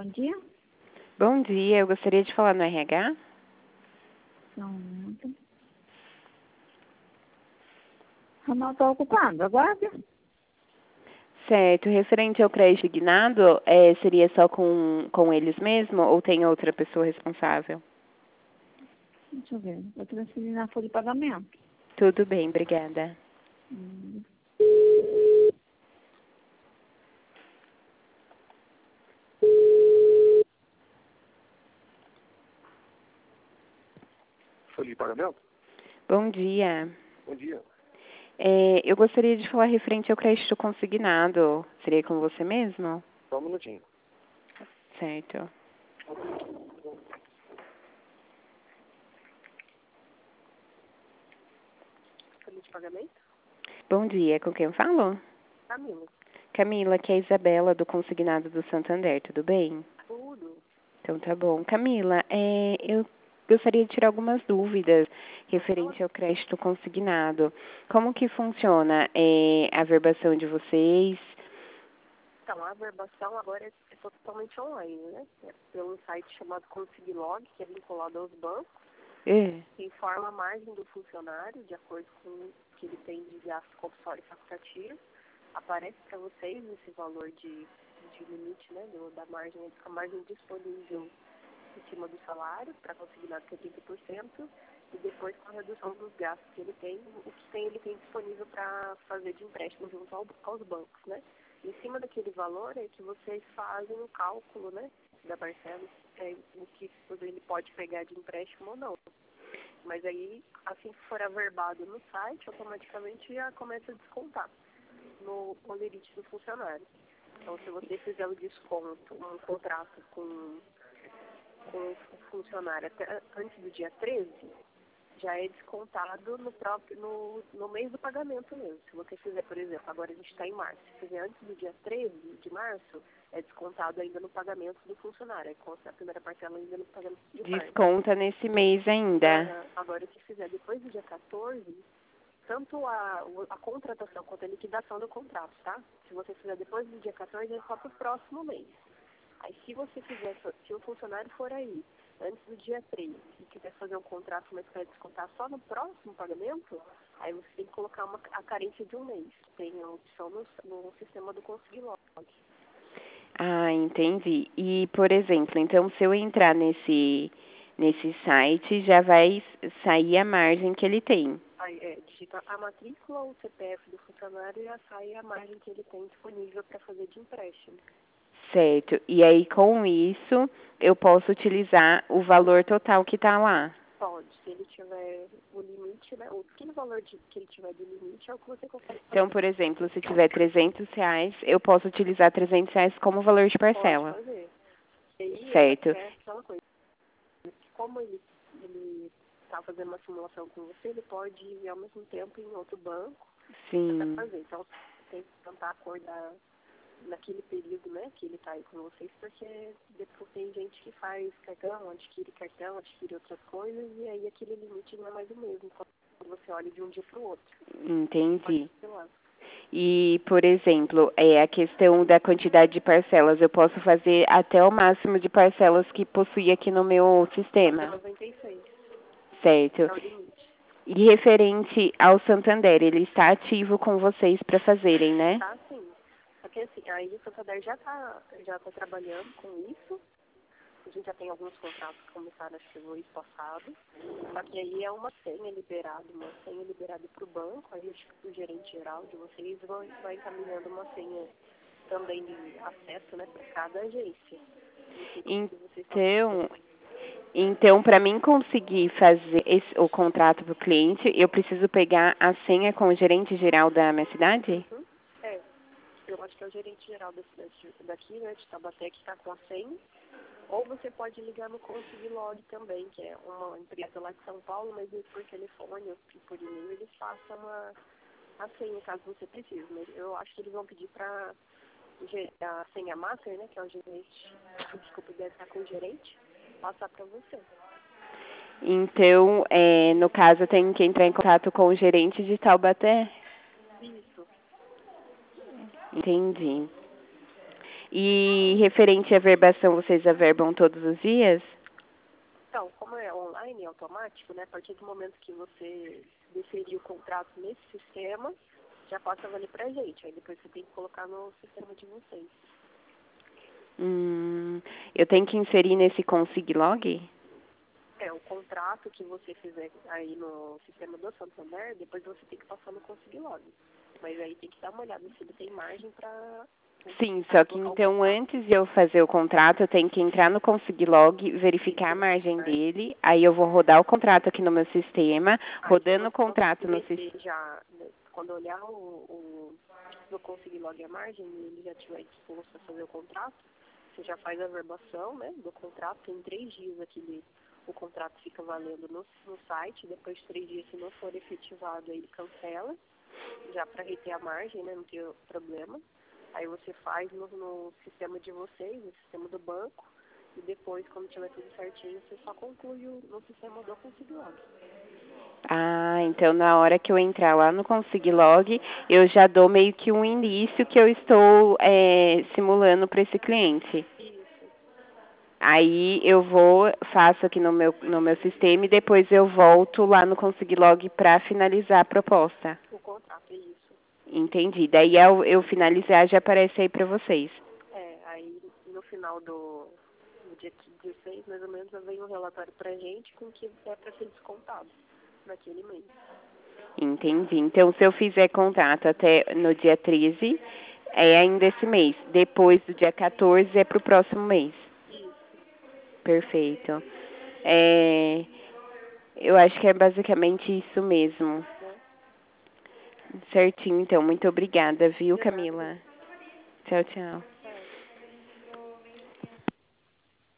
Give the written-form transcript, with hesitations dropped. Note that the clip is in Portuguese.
dia. Bom dia, eu gostaria de falar no RH. Só um momento. Ramal está ocupado, aguarde. Certo, referente ao crédito guinado, seria só com eles mesmo ou tem outra pessoa responsável? Deixa eu ver, vou transferir na folha de pagamento. Tudo bem, obrigada. Folha de pagamento? Bom dia. Bom dia. Eu gostaria de falar referente ao crédito consignado. Seria com você mesmo? Só um minutinho. Certo. Folha de pagamento? Bom dia, com quem eu falo? Camila. Camila, que é a Isabela do Consignado do Santander, tudo bem? Tudo. Então tá bom. Camila, eu gostaria de tirar algumas dúvidas referente ao crédito consignado. Como que funciona a verbação de vocês? Então, a verbação agora é totalmente online, né? É pelo site chamado Consiglog, que é vinculado aos bancos, que informa a margem do funcionário, de acordo com o que ele tem de gasto compulsório e facultativo. Aparece para vocês esse valor de limite, né, da margem, a margem disponível em cima do salário, para consignado que é 30%, e depois com a redução dos gastos que ele tem, o que ele tem disponível para fazer de empréstimo junto aos bancos, né? Em cima daquele valor é que vocês fazem o cálculo, né, da parcela, o que ele pode pegar de empréstimo ou não. Mas aí, assim que for averbado no site, automaticamente já começa a descontar no limite do funcionário. Então, se você fizer o desconto, um contrato com o funcionário até antes do dia 13, já é descontado no mês do pagamento mesmo. Se você fizer, por exemplo, agora a gente está em março, se fizer antes do dia 13 de março, é descontado ainda no pagamento do funcionário. Aí consta a primeira parcela ainda no pagamento de março. Desconta nesse mês ainda. Agora, se fizer depois do dia 14, tanto a contratação quanto a liquidação do contrato, tá? Se você fizer depois do dia 14, é só para o próximo mês. Aí, se você fizer, se o funcionário for aí, antes do dia 3, e quiser fazer um contrato, mas quer descontar só no próximo pagamento, aí você tem que colocar a carência de um mês. Tem a opção no sistema do Consiglog. Ah, entendi. E, por exemplo, então, se eu entrar nesse site, já vai sair a margem que ele tem. Aí, digita a matrícula ou o CPF do funcionário e já sai a margem que ele tem disponível para fazer de empréstimo. Certo. E aí, com isso, eu posso utilizar o valor total que está lá? Pode. Se ele tiver o limite, né? Aquele valor que ele tiver de limite é o que você consegue fazer. Então, por exemplo, se tiver R$300, eu posso utilizar R$300 como valor de parcela? Pode fazer. E aí, Certo. é aquela coisa. Como ele está fazendo uma simulação com você, ele pode ir ao mesmo tempo em outro banco para fazer. Então, tem que tentar acordar naquele período, né, que ele está aí com vocês, porque depois tem gente que faz cartão, adquire outras coisas, e aí aquele limite não é mais o mesmo quando você olha de um dia para o outro. Entendi. E, por exemplo, a questão da quantidade de parcelas, eu posso fazer até o máximo de parcelas que possui aqui no meu sistema? 96. Certo. É o limite. E referente ao Santander, ele está ativo com vocês para fazerem, né? Tá, sim. Porque assim, aí o Santander já tá trabalhando com isso. A gente já tem alguns contratos que começaram, acho que no mês passado. Só que aí é uma senha liberada para o banco. Aí acho que o gerente geral de vocês vai encaminhando uma senha também de acesso, né, para cada agência. Então, para mim conseguir fazer o contrato para o cliente, eu preciso pegar a senha com o gerente geral da minha cidade? Eu acho que é o gerente geral da cidade daqui, né, de Taubaté, que está com a senha. Ou você pode ligar no Consiglog também, que é uma empresa lá de São Paulo, mas por telefone ou por e-mail eles passam a senha, caso você precise. Mas eu acho que eles vão pedir para a senha master, né, que é o gerente, desculpa, deve estar com o gerente, passar para você. Então, no caso, eu tenho que entrar em contato com o gerente de Taubaté? Isso. Entendi. E referente à verbação, vocês averbam todos os dias? Então, como é online e automático, né, a partir do momento que você deferir o contrato nesse sistema, já passa a valer pra gente. Aí depois você tem que colocar no sistema de vocês. Eu tenho que inserir nesse ConsigLog? O contrato que você fizer aí no sistema do Santander, depois você tem que passar no ConsigLog. Mas aí tem que dar uma olhada se ele tem margem para... Sim, só que então antes de eu fazer o contrato, eu tenho que entrar no ConsigLog, verificar a margem dele, aí eu vou rodar o contrato aqui no meu sistema, rodando o contrato no sistema. Quando olhar no ConsigLog a margem, e ele já estiver disposto a fazer o contrato, você já faz a verbação, né, do contrato, tem 3 dias aqui o contrato fica valendo no site, depois de 3 dias, se não for efetivado, aí ele cancela, já para reter a margem, né, não ter problema. Aí você faz no sistema de vocês, no sistema do banco, e depois, quando tiver tudo certinho, você só conclui no sistema do ConsigLog. Ah, então na hora que eu entrar lá no ConsigLog, eu já dou meio que um início que eu estou simulando para esse cliente. Isso. Aí eu faço aqui no meu sistema e depois eu volto lá no ConsigLog para finalizar a proposta. O contrato, isso. Entendi. Daí ao eu finalizar já aparece aí para vocês. Aí no final do dia 16, mais ou menos, vem um relatório pra gente com o que é para ser descontado naquele mês. Entendi. Então, se eu fizer contrato até no dia 13, é ainda esse mês. Depois do dia 14 é para o próximo mês. Isso. Perfeito. Eu acho que é basicamente isso mesmo. Certinho, então. Muito obrigada, viu, Camila? Tchau, tchau.